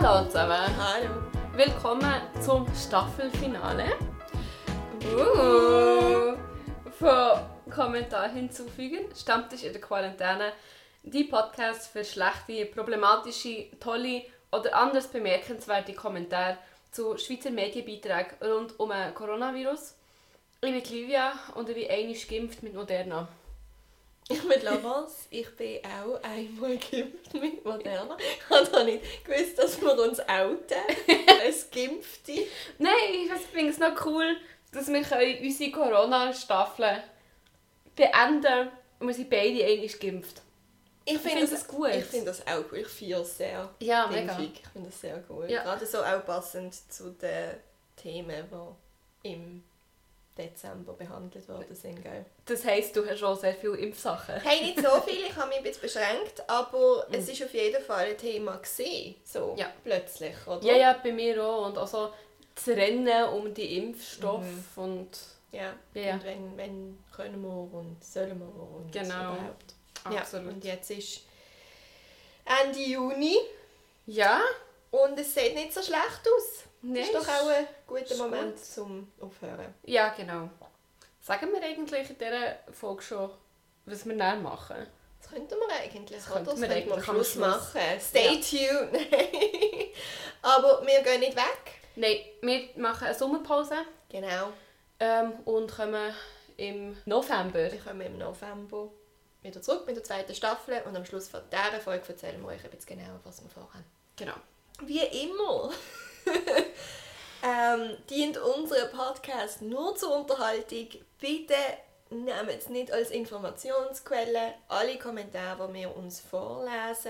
Hallo zusammen. Hallo. Willkommen zum Staffelfinale. Von Kommentar hinzufügen. Stammtisch in der Quarantäne. Die Podcast für schlechte, problematische, tolle oder anders bemerkenswerte Kommentare zu Schweizer Medienbeiträgen rund um den Coronavirus. Ich bin Livia und ich bin einmal geimpft mit Moderna. Ich bin Laurence, ich bin auch einmal geimpft mit Moderna. Ich habe noch nicht gewusst, dass wir uns outen als Geimpfte. Nein, ich finde es noch cool, dass wir unsere Corona-Staffel beenden und wir sind beide einmal geimpft. Ich finde das gut. Ich finde das auch cool. Ich feiere es sehr. Ja, die mega. Impfung. Ich finde das sehr cool. Ja. Gerade so auch passend zu den Themen, die im Dezember behandelt worden sind. Gell? Das heisst, du hast schon sehr viele Impfsachen. Hey, nicht so viel, ich habe mich ein bisschen beschränkt, aber es ist auf jeden Fall ein Thema gewesen, so Ja. plötzlich, oder? Ja, bei mir auch. Und also das Rennen um die Impfstoffe und Ja, Ja. und wenn können wir und sollen wir und Genau. überhaupt. absolut. Ja, und jetzt ist Ende Juni Ja, und es sieht nicht so schlecht aus. nein, Das ist doch auch ein guter ist Moment gut. zum Aufhören. Ja, genau. Sagen wir eigentlich in dieser Folge schon, was wir dann machen? Das könnten wir eigentlich, Das oder? könnten Das wir könnten wir am eigentlich am Schluss Schluss. machen. Stay tuned! Aber wir gehen nicht weg. Nein, wir machen eine Sommerpause Genau. und kommen im November. Wir kommen im November wieder zurück mit der zweiten Staffel und am Schluss von dieser Folge erzählen wir euch ein bisschen genauer, was wir vorhaben. Genau. Wie immer dient unser Podcast nur zur Unterhaltung. Bitte nehmt es nicht als Informationsquelle. Alle Kommentare, die wir uns vorlesen,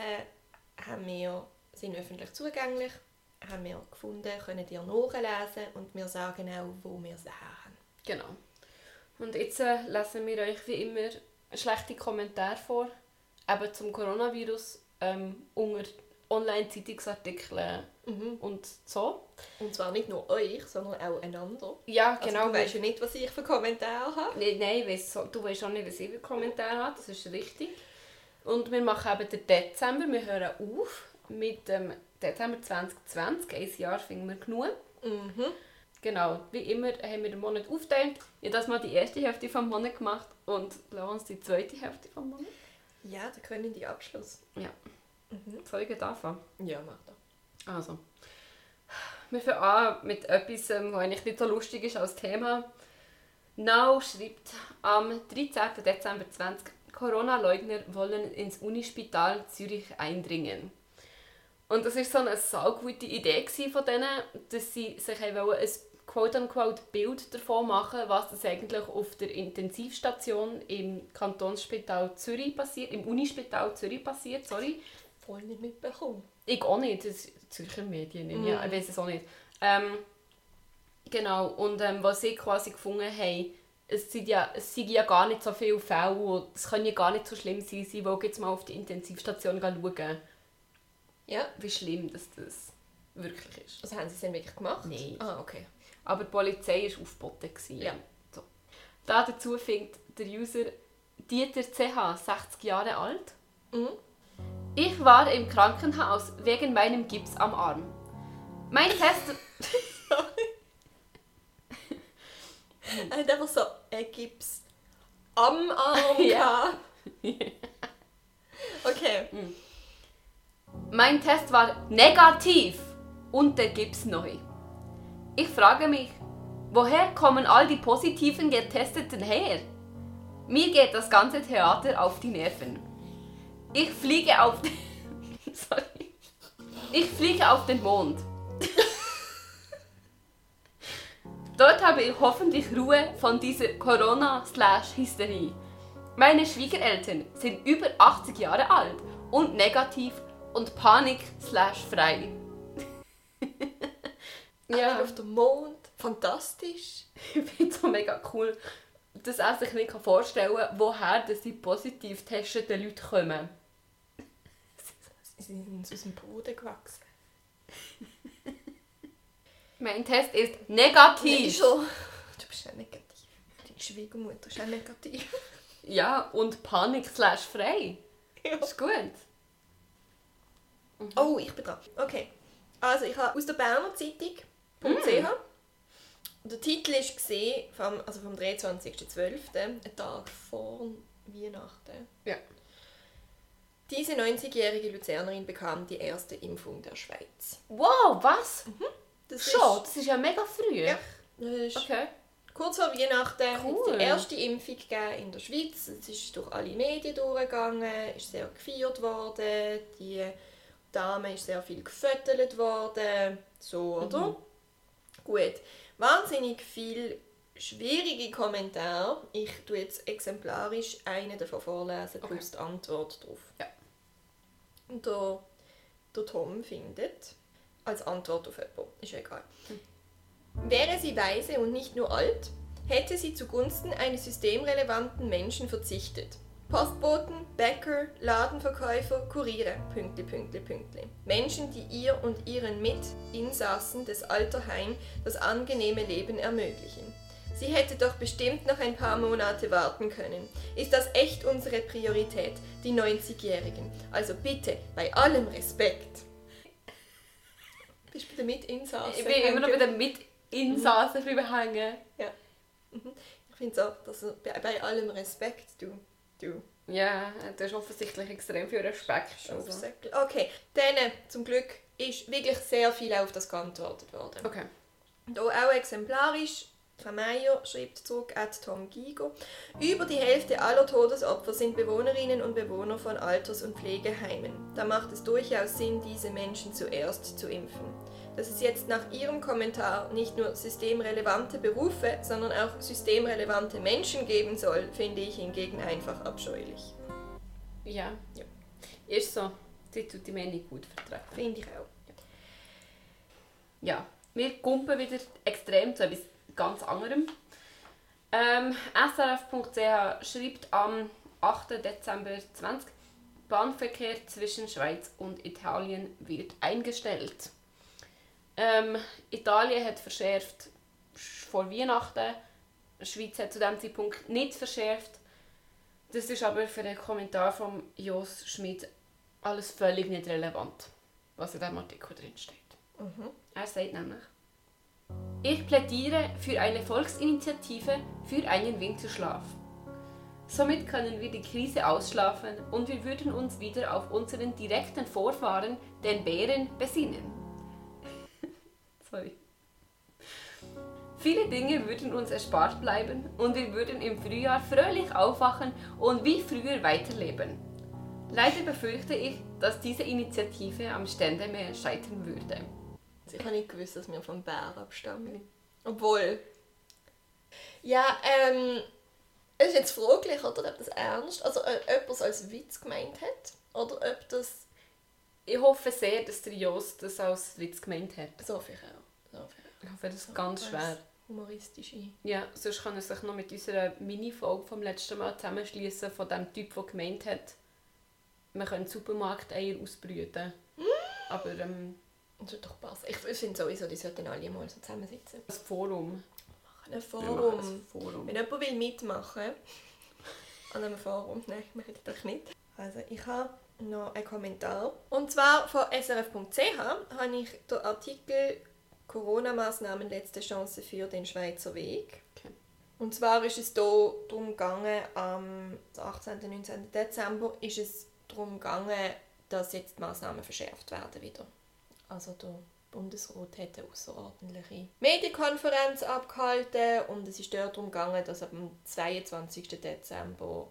sind öffentlich zugänglich. Haben wir gefunden, könnt ihr nachlesen und wir sagen auch, wo wir sie haben. Genau. Und jetzt lesen wir euch wie immer schlechte Kommentare vor, eben zum Coronavirus unter Online-Zeitungsartikeln und so. Und zwar nicht nur euch, sondern auch einander. Ja, Also genau. du weißt ja nicht, was ich für Kommentare habe. Nein, du weißt auch nicht, was ich für Kommentare habe, das ist richtig. Und wir machen eben den Dezember, wir hören auf mit dem Dezember 2020, ein Jahr finden wir genug. Genau, wie immer haben wir den Monat aufgeteilt. Ich habe das mal die erste Hälfte des Monats gemacht und Laurence die zweite Hälfte des Monats. Ja, da können die Abschluss. Ja. Soll ich gleich anfangen? Ja, mach doch. Also, wir fangen an mit etwas, was eigentlich nicht so lustig ist als Thema. Now schreibt am 13. Dezember 20, Corona-Leugner wollen ins Unispital Zürich eindringen. Und das war so eine saugute Idee von denen, dass sie sich ein quote-unquote Bild davon machen, was das eigentlich auf der Intensivstation im Kantonsspital Zürich passiert, im Unispital Zürich passiert, sorry. Voll nicht mitbekommen. Ich auch nicht, das sind Zürcher Medien, ja, ich weiß es auch nicht. Genau, und was sie quasi gefunden haben, es sind ja gar nicht so viele Fälle und es kann ja gar nicht so schlimm sein, sie wollen jetzt mal auf die Intensivstation schauen, Ja. wie schlimm das wirklich ist. Was haben sie denn wirklich gemacht? Nein. Ah, okay. Aber die Polizei war aufgeboten. Ja. So. Dazu findet der User Dieter CH, 60 Jahre alt. Ich war im Krankenhaus wegen meinem Gips am Arm. Mein Test... Er hat einfach so ein Gips am Arm Ja. gehabt. Okay. Mein Test war negativ und der Gips neu. Ich frage mich, woher kommen all die positiven Getesteten her? Mir geht das ganze Theater auf die Nerven. Ich fliege auf Sorry. Ich fliege auf den Mond. Dort habe ich hoffentlich Ruhe von dieser Corona/Hysterie. Meine Schwiegereltern sind über 80 Jahre alt und negativ und Panik/frei. Ja. Auf dem Mond. Fantastisch. Ich finde es so mega cool, dass er sich nicht vorstellen kann, woher die positiv testeten Leute kommen. Sie sind aus dem Boden gewachsen. Mein Test ist negativ. Schon. Du bist ja negativ. Deine Schwiegermutter ist ja negativ. Ja, und Panik/frei. Ja. Ist gut. Oh, ich bin dran. Okay. Also ich habe aus der Berner Zeitung.ch. Der Titel war vom 23.12., ein Tag vor Weihnachten. Ja. Diese 90-jährige Luzernerin bekam die erste Impfung der Schweiz. Wow, was? Das Das ist ja mega früh. Ja, das ist Okay. kurz vor Weihnachten Cool. hat die erste Impfung gegeben in der Schweiz. Es ist durch alle Medien durchgegangen, ist sehr gefeiert worden. Die Dame ist sehr viel gefüttert worden. So, oder? Gut. Wahnsinnig viel schwierige Kommentare. Ich tue jetzt exemplarisch einen davon vorlesen, plus die Antwort darauf. Ja. Und der Tom findet, als Antwort auf jemanden, ist ja egal. Wäre sie weise und nicht nur alt, hätte sie zugunsten eines systemrelevanten Menschen verzichtet. Postboten, Bäcker, Ladenverkäufer, Kuriere, Pünktli, Pünktli, Pünktli. Menschen, die ihr und ihren Mitinsassen des Alterheim das angenehme Leben ermöglichen. Sie hätte doch bestimmt noch ein paar Monate warten können. Ist das echt unsere Priorität, die 90-Jährigen? Also bitte, bei allem Respekt. Bist du bei den Mitinsassen? Ich bin immer noch bei den Mitinsassen hängen. Ja. Ich finde es auch, dass bei allem Respekt, du. Ja, du hast offensichtlich extrem viel Respekt. Also. Okay, dann zum Glück ist wirklich sehr viel auf das geantwortet worden. Okay. Hier auch exemplarisch. Frau Meier schreibt zurück, @Tom Gigo. Über die Hälfte aller Todesopfer sind Bewohnerinnen und Bewohner von Alters- und Pflegeheimen. Da macht es durchaus Sinn, diese Menschen zuerst zu impfen. Dass es jetzt nach Ihrem Kommentar nicht nur systemrelevante Berufe, sondern auch systemrelevante Menschen geben soll, finde ich hingegen einfach abscheulich. Ja. Ist so. Sie tut die Meinung gut vertreten. Finde ich auch. Ja. Wir kumpen wieder extrem zu etwas ganz anderem. SRF.ch schreibt am 8. Dezember 20, Bahnverkehr zwischen Schweiz und Italien wird eingestellt. Italien hat verschärft vor Weihnachten, die Schweiz hat zu diesem Zeitpunkt nicht verschärft. Das ist aber für den Kommentar von Jos Schmidt alles völlig nicht relevant, was in diesem Artikel drin steht. Er sagt nämlich: Ich plädiere für eine Volksinitiative für einen Winterschlaf. Somit können wir die Krise ausschlafen und wir würden uns wieder auf unseren direkten Vorfahren, den Bären, besinnen. Sorry. Viele Dinge würden uns erspart bleiben und wir würden im Frühjahr fröhlich aufwachen und wie früher weiterleben. Leider befürchte ich, dass diese Initiative am Ständemeer scheitern würde. Ich habe nicht gewusst, dass wir vom Bär abstammen. Obwohl. Ja, es ist jetzt fraglich, oder, ob das ernst, also ob er es als Witz gemeint hat, oder ob das... Ich hoffe sehr, dass der Jos das als Witz gemeint hat. So viel auch. Ich hoffe, das ist ganz schwer. Humoristisch ein. Ja, sonst kann er sich noch mit unserer Mini-Folge vom letzten Mal zusammenschließen von dem Typ, der gemeint hat, man könnte Supermarkteier ausbrüten. Aber das wird doch passen. Ich finde sowieso, die sollten alle mal so zusammensitzen. das Forum. Ein Forum. Wir machen ein Forum. Wenn jemand will mitmachen an einem Forum, nein, ich mache das nicht. Also ich habe noch einen Kommentar. Und zwar von srf.ch habe ich den Artikel «Corona-Maßnahmen letzte Chance für den Schweizer Weg». Okay. Und zwar ist es hier darum gegangen, am 18. und 19. Dezember ist es darum gegangen, dass jetzt die Maßnahmen verschärft werden wieder. Also der Bundesrat hat eine außerordentliche Medienkonferenz abgehalten und es ist dort darum gegangen, dass am 22. Dezember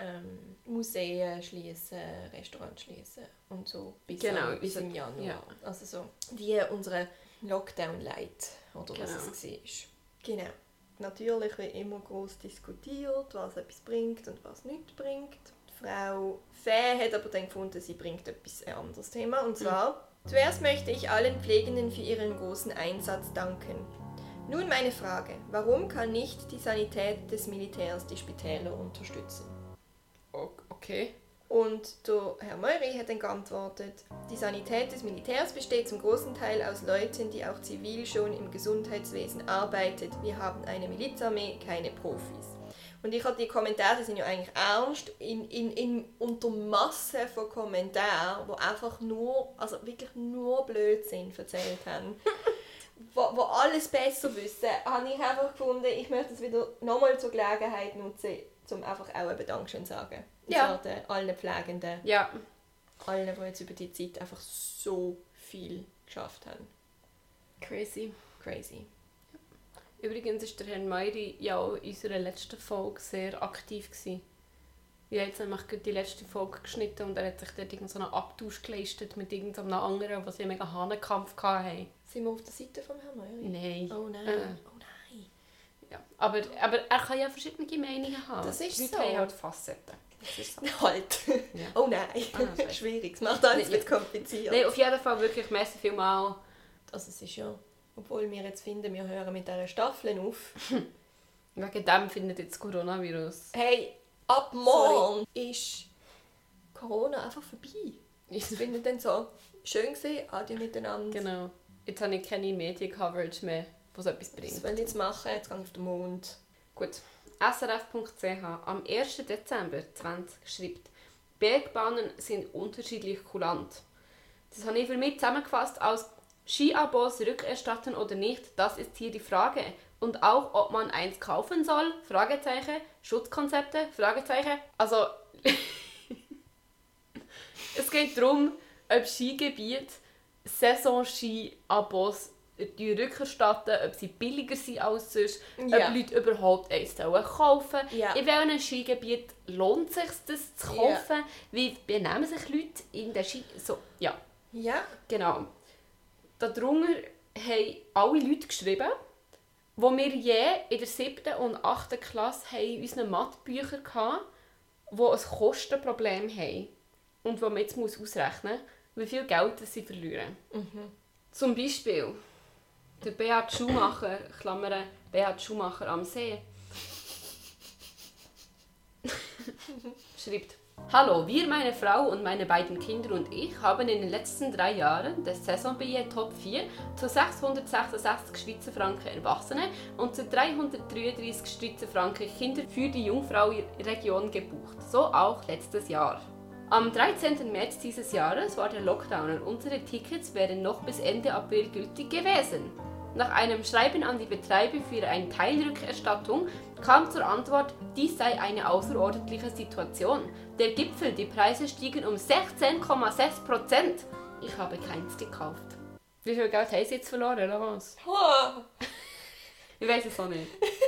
Museen schließen, Restaurants schließen und so bis im Januar. Ja. Also so wie unsere Lockdown-Light oder was es war. Genau. Natürlich wird immer groß diskutiert, was etwas bringt und was nicht bringt. Die Frau Fäh hat aber dann gefunden, sie bringt ein anderes Thema. Und zwar, zuerst möchte ich allen Pflegenden für ihren großen Einsatz danken. Nun meine Frage, warum kann nicht die Sanität des Militärs die Spitäler unterstützen? Okay. Und der Herr Meury hat dann geantwortet, die Sanität des Militärs besteht zum großen Teil aus Leuten, die auch zivil schon im Gesundheitswesen arbeitet. Wir haben eine Milizarmee, keine Profis. Und ich habe die Kommentare, die sind ja eigentlich ernst, unter Massen von Kommentaren, die einfach nur, also wirklich nur Blödsinn erzählt haben, wo alles besser wissen, habe ich einfach gefunden, ich möchte es wieder nochmal zur Gelegenheit nutzen, um einfach auch eben Dankeschön zu sagen. Ja. Allen Pflegenden, Ja. allen, die jetzt über die Zeit einfach so viel geschafft haben. Crazy. Crazy. Übrigens war der Herr Meiri ja auch in unserer letzten Folge sehr aktiv gewesen. Ich habe jetzt nämlich gerade die letzte Folge geschnitten und er hat sich dort so einen Abtausch geleistet mit irgendeinem anderen, was sie einen mega Hahnenkampf hatten. Sind wir auf der Seite von Herrn Meuri? Nein. Oh nein. Oh nein. Ja. Aber er kann ja verschiedene Meinungen haben. Das ist die Leute so. haben halt Facetten. Das ist so. Halt. Ja. Oh nein. das Schwierig. Es macht alles Nein, mit kompliziert. Nein, auf jeden Fall wirklich merci vielmal. Also es ist ja, obwohl wir jetzt finden, wir hören mit dieser Staffel auf. Wegen dem findet jetzt das Coronavirus. Hey, ab morgen ist Corona einfach vorbei. Ich finde dann so, schön gesehen, adieu miteinander. Genau. Jetzt habe ich keine Medien-Coverage mehr, was etwas bringt. Was will ich jetzt machen? Jetzt gehe ich auf den Mond. Gut. SRF.ch am 1. Dezember 20 schreibt, Bergbahnen sind unterschiedlich kulant. Das habe ich für mich zusammengefasst als Skiabos rückerstatten oder nicht, das ist hier die Frage. Und auch, ob man eins kaufen soll, Fragezeichen, Schutzkonzepte, Fragezeichen. Also, es geht darum, ob Skigebiete Saison-Ski-Abos rückerstatten, ob sie billiger sind als sonst, Ja. ob Leute überhaupt eins kaufen sollen. Ja. In welchem Skigebiet lohnt es sich, das zu kaufen? Wie benehmen sich Leute in der Ski... So, ja, Ja. genau. Darunter haben alle Leute geschrieben, wo wir je in der 7. und 8. Klasse haben in unseren Mathebüchern hatten, die ein Kostenproblem haben und wo man jetzt ausrechnen muss, wie viel Geld sie verlieren. Zum Beispiel der Beat Schumacher, Klammern, Beat Schumacher am See, schreibt: Hallo, wir, meine Frau und meine beiden Kinder und ich haben in den letzten 3 Jahren das Saisonbillet Top 4 zu 666 Schweizer Franken Erwachsene und zu 333 Schweizer Franken Kinder für die Jungfrau-Region gebucht. So auch letztes Jahr. Am 13. März dieses Jahres war der Lockdown und unsere Tickets wären noch bis Ende April gültig gewesen. Nach einem Schreiben an die Betreiber für eine Teilrückerstattung kam zur Antwort, dies sei eine außerordentliche Situation. Der Gipfel, die Preise stiegen um 16,6%. Ich habe keins gekauft. Wie viel Geld haben Sie jetzt verloren, oder was? Oh. Ich weiß es auch nicht.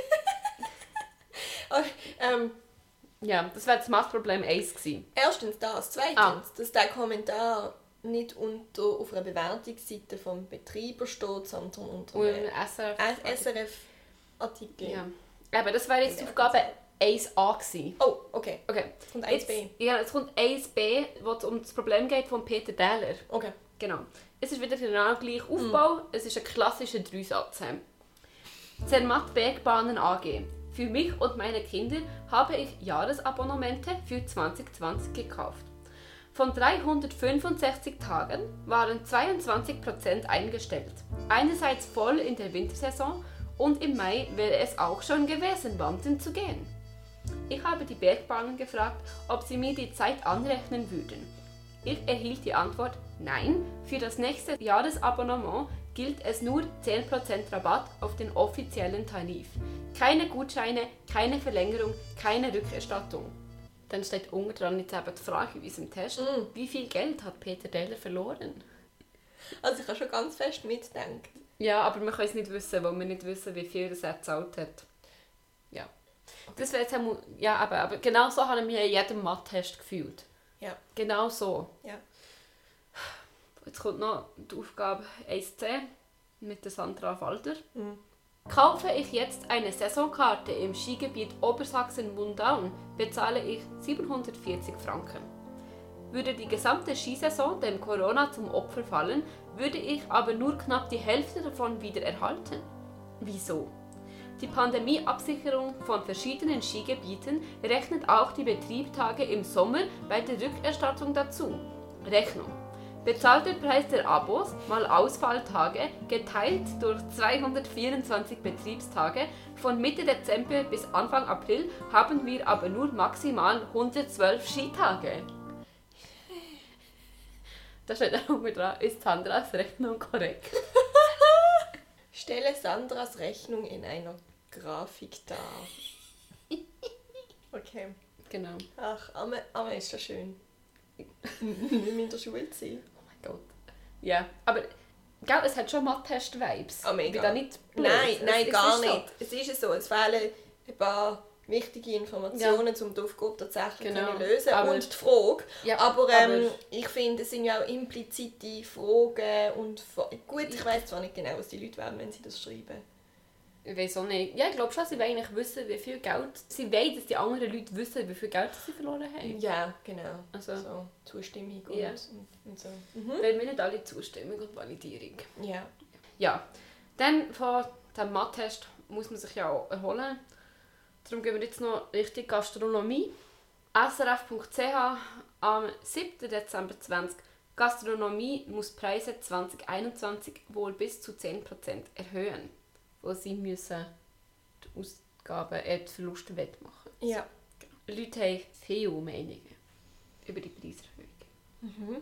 Ja, das wäre das Mathproblem 1 gewesen. Erstens das. Zweitens, dass der Kommentar nicht auf einer Bewertungsseite vom Betreiber steht, sondern unter Und einem SRF. SRF-Artikel. Ja. Eben, das wäre jetzt die Aufgabe 1a gewesen. Oh, okay. Okay. Jetzt kommt Jetzt, 1b. ja, es kommt 1b, wo es um das Problem geht von Peter Dähler. Okay. Genau. Es ist wieder genau gleich Aufbau. Es ist ein klassischer Dreisatz. Zermatt Bergbahnen AG. Für mich und meine Kinder habe ich Jahresabonnemente für 2020 gekauft. Von 365 Tagen waren 22% eingestellt. Einerseits voll in der Wintersaison und im Mai wäre es auch schon gewesen, wandern zu gehen. Ich habe die Bergbahnen gefragt, ob sie mir die Zeit anrechnen würden. Ich erhielt die Antwort, nein, für das nächste Jahresabonnement gilt es nur 10% Rabatt auf den offiziellen Tarif. Keine Gutscheine, keine Verlängerung, keine Rückerstattung. Dann steht unten dran jetzt eben die Frage in unserem Test, wie viel Geld hat Peter Dähler verloren? Also ich habe schon ganz fest mitgedacht. Ja, aber wir können es nicht wissen, weil wir nicht wissen, wie viel er gezahlt hat. Ja. Das wäre jetzt einmal, ja, aber genau so habe ich mich in jedem Mathe-Test gefühlt. Ja. Genau so. Ja. Jetzt kommt noch die Aufgabe 1c mit der Sandra Walder. Kaufe ich jetzt eine Saisonkarte im Skigebiet Obersachsen-Mundaun, bezahle ich 740 Franken. Würde die gesamte Skisaison dem Corona zum Opfer fallen, würde ich aber nur knapp die Hälfte davon wieder erhalten. Wieso? Die Pandemieabsicherung von verschiedenen Skigebieten rechnet auch die Betriebstage im Sommer bei der Rückerstattung dazu. Rechnung. Bezahlter Preis der Abos mal Ausfalltage geteilt durch 224 Betriebstage. Von Mitte Dezember bis Anfang April haben wir aber nur maximal 112 Skitage. Da steht auch mit dran, ist Sandras Rechnung korrekt? Stelle Sandras Rechnung in einer Grafik dar. Okay. Genau. Ach, Amme ist schon schön. Nicht mehr in der Schule zu sein. Oh mein Gott. Ja, aber gell, es hat schon Mathe-Test-Vibes. Oh, mega. Ich bin da nicht blöd. Nein, Es gar ist nicht. Es ist so, es fehlen ein paar wichtige Informationen, um die Aufgabe tatsächlich Genau. zu lösen. Aber- Und die Frage. Ja, aber aber- ich finde, es sind ja auch implizite Fragen. Und gut, ich weiss zwar nicht genau, was die Leute werden, wenn sie das schreiben. Ich weiß auch nicht. Ja, ich glaube schon, sie wollen eigentlich wissen, wie viel Geld... Sie wollen, dass die anderen Leute wissen, wie viel Geld sie verloren haben. Ja, genau. Also, So, Zustimmung Ja. und so. weil wir nicht alle Zustimmung und Validierung. Ja. Ja, dann von dem Mathe-Test muss man sich ja auch erholen. Darum gehen wir jetzt noch Richtung Gastronomie. SRF.ch am 7. Dezember 20. Gastronomie muss Preise 2021 wohl bis zu 10% erhöhen, wo sie müssen die Ausgaben, die Verluste wettmachen. Ja. Leute haben viele Meinungen über die Preiserhöhung.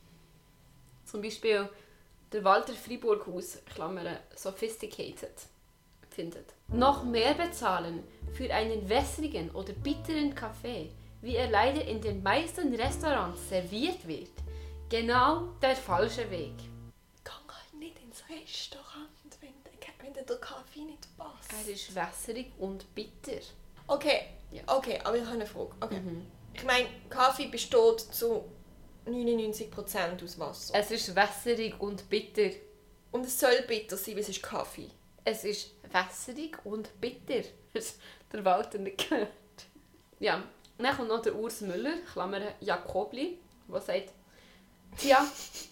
Zum Beispiel der Walter Friburghaus, Klammern sophisticated, findet: Noch mehr bezahlen für einen wässrigen oder bitteren Kaffee, wie er leider in den meisten Restaurants serviert wird. Genau der falsche Weg. Geh halt nicht ins Restaurant, wenn dir der Kaffee nicht passt. Er ist wässrig und bitter. Okay, Ja. okay, aber ich habe eine Frage. Okay. Ich meine, Kaffee besteht zu 99% aus Wasser. Es ist wässrig und bitter. Und es soll bitter sein, weil es ist Kaffee. Es ist wässrig und bitter. Hast du der Walter nicht gehört? Ja, dann kommt noch der Urs Müller, Klammern Jakobli, der sagt: Tja,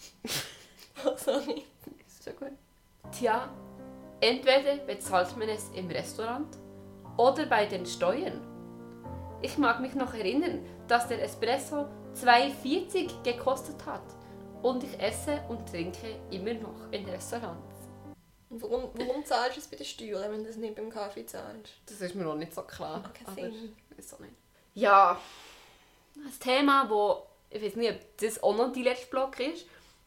Sorry. ist so gut. Tja, entweder bezahlt man es im Restaurant oder bei den Steuern. Ich mag mich noch erinnern, dass der Espresso 2,40 gekostet hat. Und ich esse und trinke immer noch in Restaurants. Und warum zahlst du es bei den Steuern, wenn du es nicht beim Kaffee zahlst? Das ist mir noch nicht so klar. Macht keinen aber Sinn. ich weiß auch nicht. Ja, ein Thema, wo ich weiß nicht, ob das auch noch die letzte Blog ist.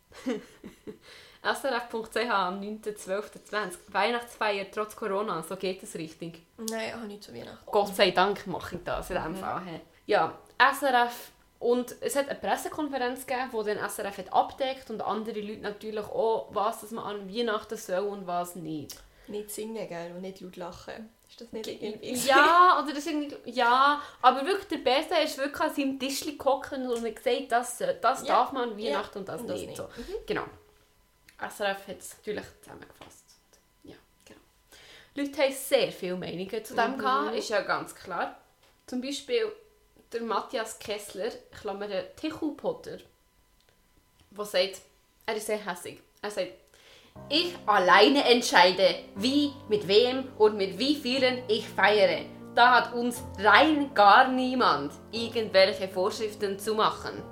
SRF.ch am 9.12.20. Weihnachtsfeier trotz Corona, so geht es richtig. Nein, auch nicht zu Weihnachten. Gott sei Dank mache ich das in diesem Fall. Ja, SRF. Und es hat eine Pressekonferenz gegeben, wo dann SRF hat abdeckt und andere Leute natürlich auch, was dass man an Weihnachten soll und was nicht. Nicht singen, gell? Und nicht laut lachen. Ist das nicht irgendwie? Ja, oder das ist irgendwie, ja, aber wirklich der Beste ist wirklich an seinem Tischli gehockt und hat gesagt, das darf man an Weihnachten und das nicht. So. Genau. SRF hat es natürlich zusammengefasst. Ja, genau. Leute haben sehr viele Meinungen zu dem gehabt, ist ja ganz klar. Zum Beispiel der Matthias Kessler, Klammern Tichu Potter, der sagt, er ist sehr hässig. Er sagt: Ich alleine entscheide, wie, mit wem und mit wie vielen ich feiere. Da hat uns rein gar niemand irgendwelche Vorschriften zu machen.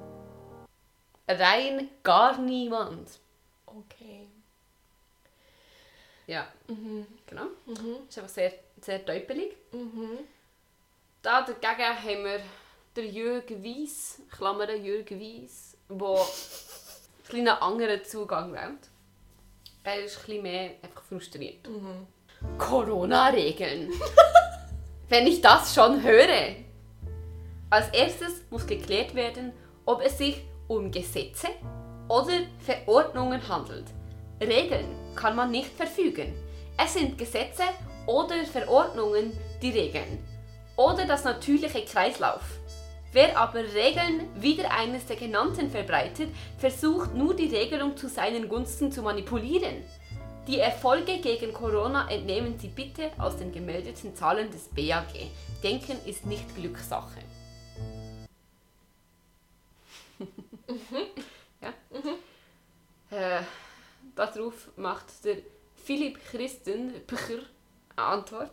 Rein gar niemand. Okay. Ja, genau. Ist einfach sehr, sehr teupelig. Da dagegen haben wir den Jürgen Weiss, Klammern Jürgen Weiss, der einen anderen Zugang wählt. Er ist ein bisschen mehr einfach frustriert. Corona-Regeln. Wenn ich das schon höre. Als erstes muss geklärt werden, ob es sich um Gesetze oder Verordnungen handelt. Regeln kann man nicht verfügen. Es sind Gesetze oder Verordnungen, die regeln. Oder das natürliche Kreislauf. Wer aber Regeln wider eines der genannten verbreitet, versucht nur die Regelung zu seinen Gunsten zu manipulieren. Die Erfolge gegen Corona entnehmen Sie bitte aus den gemeldeten Zahlen des BAG. Denken ist nicht Glückssache. Ja. Darauf macht der Philipp Christen Pcher eine Antwort.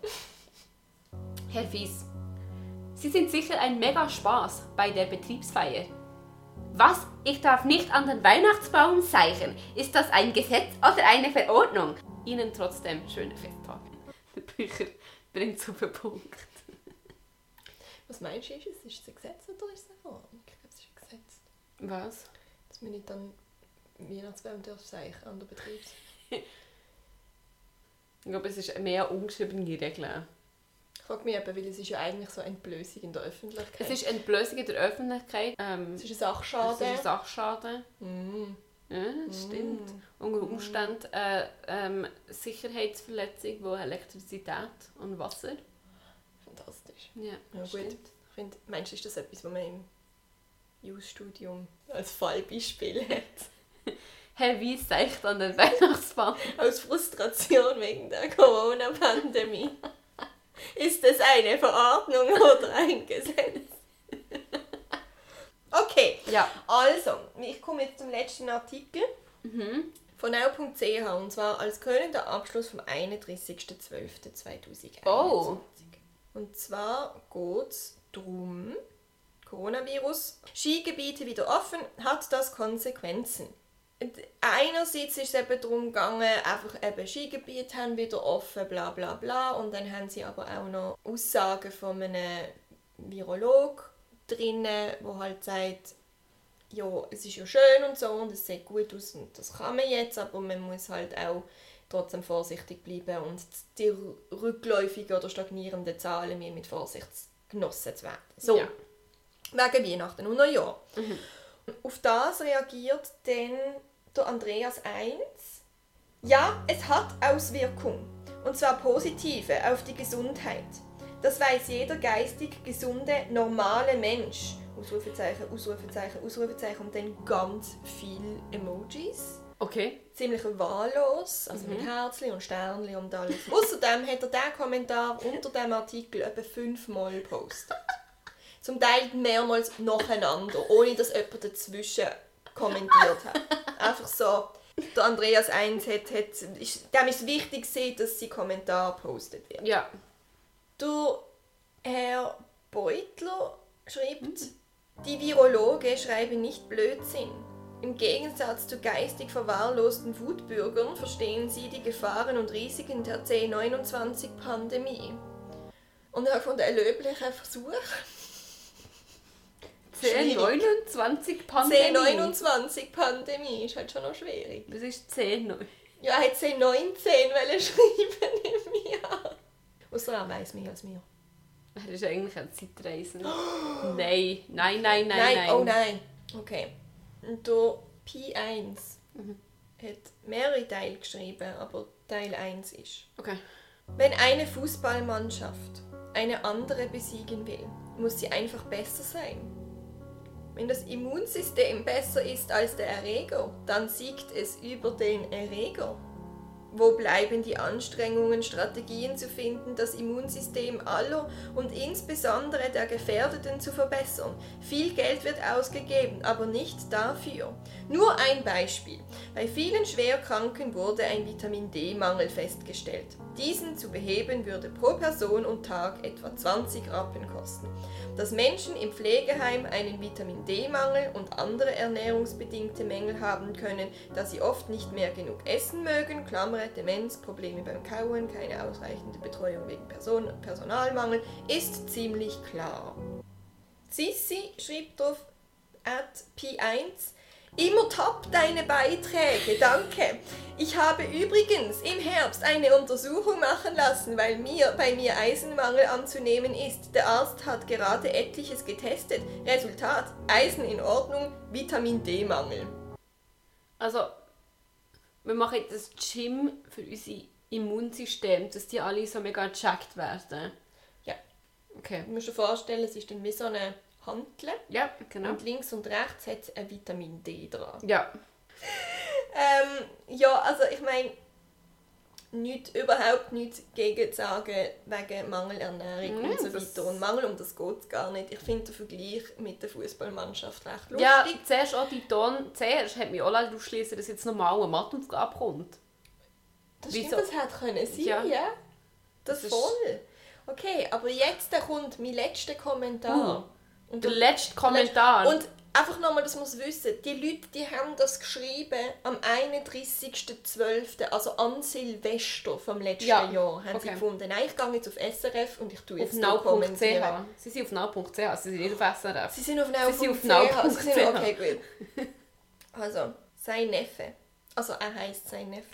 Herr Fies, Sie sind sicher ein mega Spaß bei der Betriebsfeier. Was? Ich darf nicht an den Weihnachtsbaum zeichnen. Ist das ein Gesetz oder eine Verordnung? Ihnen trotzdem schöne Festtage. Der Bücher bringt es auf den Punkt. Was meinst du, ist es? Ist es ein Gesetz oder ist es eine Verordnung? Ich glaube, es ist ein Gesetz. Was? Dass man nicht an Weihnachtsbaum zeichnen an der Betriebs... Ich glaube, es ist mehr ungeschriebene Regeln. Ich frage mich eben, weil es ist ja eigentlich so eine Entblößung in der Öffentlichkeit. Es ist Entblößung in der Öffentlichkeit. Es ist ein Sachschaden. Es ist ein Sachschaden. Ja, das stimmt. Unter Umständen Sicherheitsverletzung, wo Elektrizität und Wasser. Fantastisch. Ja, Ja gut. stimmt. Ich finde, meinst du, ist das etwas, was man im Jus-Studium als Fallbeispiel hat? Herr Weiss zeigt an den Weihnachtsbaum. Aus Frustration wegen der Corona-Pandemie. Ist es eine Verordnung oder ein Gesetz? Okay, Ja. also, ich komme jetzt zum letzten Artikel von now.ch und zwar als krönender Abschluss vom 31.12.2021. Oh. Und zwar geht es darum, Coronavirus, Skigebiete wieder offen, hat das Konsequenzen? Einerseits ist es eben darum gegangen, einfach eben Skigebiete haben wieder offen, bla bla bla. Und dann haben sie aber auch noch Aussagen von einem Virolog drin, der halt sagt, ja, es ist ja schön und so und es sieht gut aus und das kann man jetzt, aber man muss halt auch trotzdem vorsichtig bleiben und die rückläufigen oder stagnierenden Zahlen mehr mit Vorsicht genossen zu werden. So, Ja. wegen Weihnachten und Neujahr. Auf das reagiert dann der Andreas 1. Ja, es hat Auswirkungen. Und zwar positive auf die Gesundheit. Das weiß jeder geistig gesunde, normale Mensch. Ausrufezeichen, Ausrufezeichen, Ausrufezeichen und dann ganz viele Emojis. Okay. Ziemlich wahllos, also mit Herzchen und Sternchen und alles. Außerdem hat er diesen Kommentar unter dem Artikel etwa 5-mal gepostet. Zum Teil mehrmals nacheinander, ohne dass jemand dazwischen kommentiert hat. Einfach so, der Andreas 1 dem ist wichtig, dass sein Kommentar gepostet wird. Ja. Der Herr Beutler schreibt, die Virologe schreiben nicht Blödsinn. Im Gegensatz zu geistig verwahrlosten Wutbürgern verstehen sie die Gefahren und Risiken der C29-Pandemie. Und er fand ein löblicher Versuch. C29-Pandemie. C29-Pandemie ist halt schon noch schwierig. Das ist C9. Ja, er hat C19 schreiben im Jahr. Ausser er weiss mehr als mir. Das ist eigentlich ein Zeitreisen. Oh. Nein. Oh nein. Okay. Und der P1 hat mehrere Teile geschrieben, aber Teil 1 ist. Okay. Wenn eine Fußballmannschaft eine andere besiegen will, muss sie einfach besser sein. Wenn das Immunsystem besser ist als der Erreger, dann siegt es über den Erreger. Wo bleiben die Anstrengungen, Strategien zu finden, das Immunsystem aller und insbesondere der Gefährdeten zu verbessern? Viel Geld wird ausgegeben, aber nicht dafür. Nur ein Beispiel. Bei vielen Schwerkranken wurde ein Vitamin-D-Mangel festgestellt. Diesen zu beheben würde pro Person und Tag etwa 20 Rappen kosten. Dass Menschen im Pflegeheim einen Vitamin-D-Mangel und andere ernährungsbedingte Mängel haben können, da sie oft nicht mehr genug essen mögen, Klammer, Demenz, Probleme beim Kauen, keine ausreichende Betreuung wegen Personalmangel, ist ziemlich klar. Sissi schrieb drauf @P1: Immer top deine Beiträge, danke. Ich habe übrigens im Herbst eine Untersuchung machen lassen, weil bei mir Eisenmangel anzunehmen ist. Der Arzt hat gerade etliches getestet. Resultat: Eisen in Ordnung, Vitamin-D-Mangel. Also, wir machen jetzt das Gym für unser Immunsystem, dass die alle so mega gecheckt werden. Ja. Okay. Du musst dir vorstellen, es ist dann wie so eine Hantel. Ja, genau. Und links und rechts hat es ein Vitamin D dran. Ja. Ja, also ich meine, überhaupt nichts gegen zu sagen wegen Mangelernährung und so weiter. Und Mangel, um das geht es gar nicht. Ich finde den Vergleich mit der Fußballmannschaft recht lustig. Ja, zuerst auch die Ton. Zuerst hat mich auch ausschließen, dass jetzt normal eine Matheaufgabe kommt. Das stimmt, das hätte können sein, ja. Das ist voll. Okay, aber jetzt kommt mein letzter Kommentar. Und Der letzte Kommentar. Und einfach nochmal, dass wir es wissen, die Leute, die haben das geschrieben am 31.12., also an Silvester vom letzten Jahr, haben sie gefunden. Nein, ich gehe jetzt auf SRF und ich tue jetzt auf now.ch. Sie sind auf now.ch, sie sind nicht auf SRF. Sie sind auf now.ch. Okay, gut. Also, sein Neffe. Also, er heisst sein Neffe.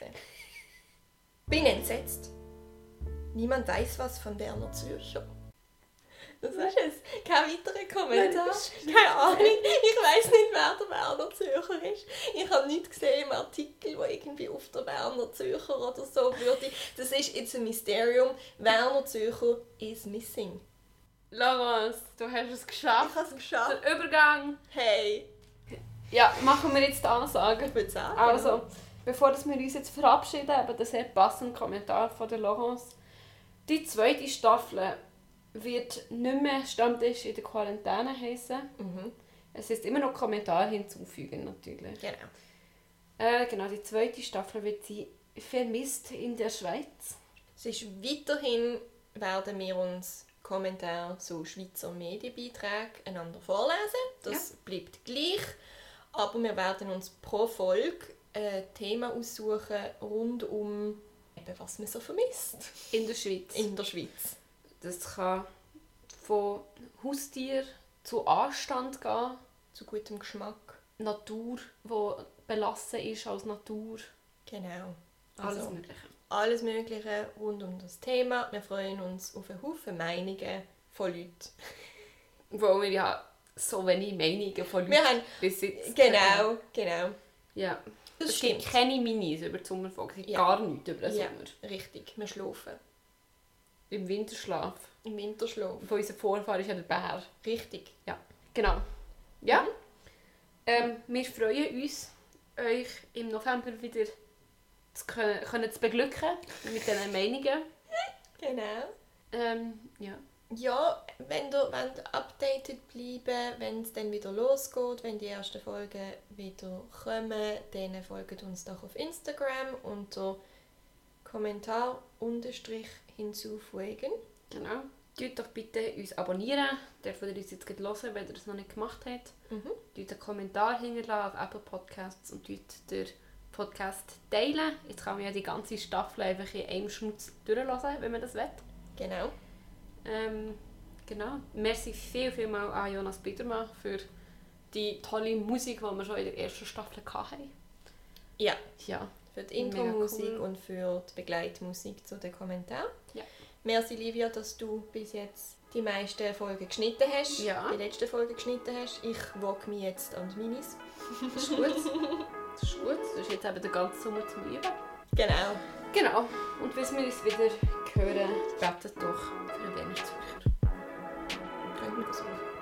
Bin entsetzt. Niemand weiß was von Berner Zürcher. Das ist es. Kein weiterer Kommentar. Keine Ahnung. Ich weiss nicht, wer der Berner Zürcher ist. Ich habe nichts gesehen im Artikel, wo irgendwie auf der Berner Zürcher oder so würde. Das ist jetzt ein Mysterium. Werner Zürcher is missing. Laurence, du hast es geschafft. Ich habe es geschafft. Der Übergang. Hey. Ja, machen wir jetzt die Ansage. Ich würde sagen. Also, bevor wir uns jetzt verabschieden, eben der sehr passende Kommentar von der Laurence. Die zweite Staffel wird nicht mehr Stammtisch in der Quarantäne heissen. Es ist immer noch Kommentar hinzufügen, natürlich. Genau. Genau, die zweite Staffel wird sie vermisst in der Schweiz. Es ist weiterhin, werden wir uns Kommentare zu Schweizer Medienbeiträgen einander vorlesen. Das bleibt gleich. Aber wir werden uns pro Folge ein Thema aussuchen rund um was man so vermisst. In der Schweiz. In der Schweiz. Das kann von Haustier zu Anstand gehen. Zu gutem Geschmack. Natur, die belassen ist als Natur. Genau. Alles Also, Mögliche. Alles Mögliche rund um das Thema. Wir freuen uns auf einen Haufen Meinungen von Leuten. Weil wir ja so wenig Meinungen von Leuten Wir haben, bis jetzt genau. Ja. Das es gibt stimmt. keine Minis über die Sommerfolge, es gibt Ja. gar nichts über den Ja, Sommer. richtig. Wir schlafen. Im Winterschlaf. Im Winterschlaf. Von unserem Vorfahren ist ja der Bär. Richtig. Ja, genau. Ja. Wir freuen uns, euch im November wieder zu beglücken mit diesen Meinungen. Genau. Ja. Ja, wenn ihr updated bleiben, wenn es dann wieder losgeht, wenn die ersten Folgen wieder kommen, dann folgt uns doch auf Instagram unter Kommentar hinzufügen. Genau. Tut doch bitte uns abonnieren. Dürft ihr uns jetzt hören, wenn ihr das noch nicht gemacht habt. Tut einen Kommentar hinterlassen auf Apple Podcasts und tut den Podcast teilen. Jetzt kann man ja die ganze Staffel einfach in einem Schmutz durchlassen, wenn man das will. Genau. Genau. Merci viel mal an Jonas Biedermann für die tolle Musik, die wir schon in der ersten Staffel hatten. Ja. Ja. Für die Intro-Musik Mega cool. und für die Begleitmusik zu den Kommentaren. Ja. Merci, Livia, dass du bis jetzt die meisten Folgen geschnitten hast. Ja. Die letzte Folge geschnitten hast. Ich wage mich jetzt an die Minis. Das ist gut. Das ist gut. Das ist jetzt eben der ganze Sommer zum Üben. Genau. Genau. Und bis wir uns wieder hören, betet doch für den Werner Zürcher. Können wir das machen.